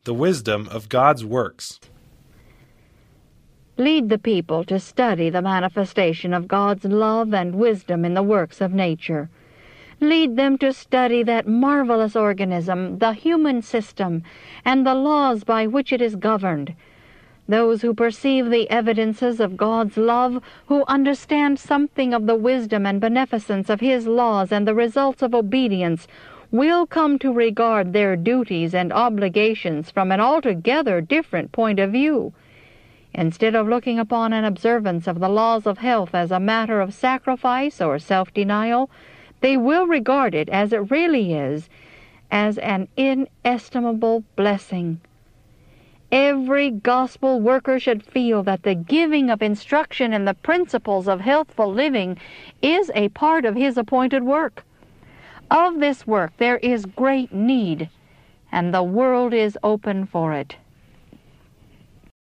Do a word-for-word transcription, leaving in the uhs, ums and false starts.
The wisdom of God's works. Lead the people to study the manifestation of God's love and wisdom in the works of nature. Lead them to study that marvelous organism, the human system, and the laws by which it is governed. Those who perceive the evidences of God's love, who understand something of the wisdom and beneficence of His laws and the results of obedience, will come to regard their duties and obligations from an altogether different point of view. Instead of looking upon an observance of the laws of health as a matter of sacrifice or self-denial, they will regard it as it really is, as an inestimable blessing. Every gospel worker should feel that the giving of instruction in the principles of healthful living is a part of his appointed work. Of this work there is great need, and the world is open for it.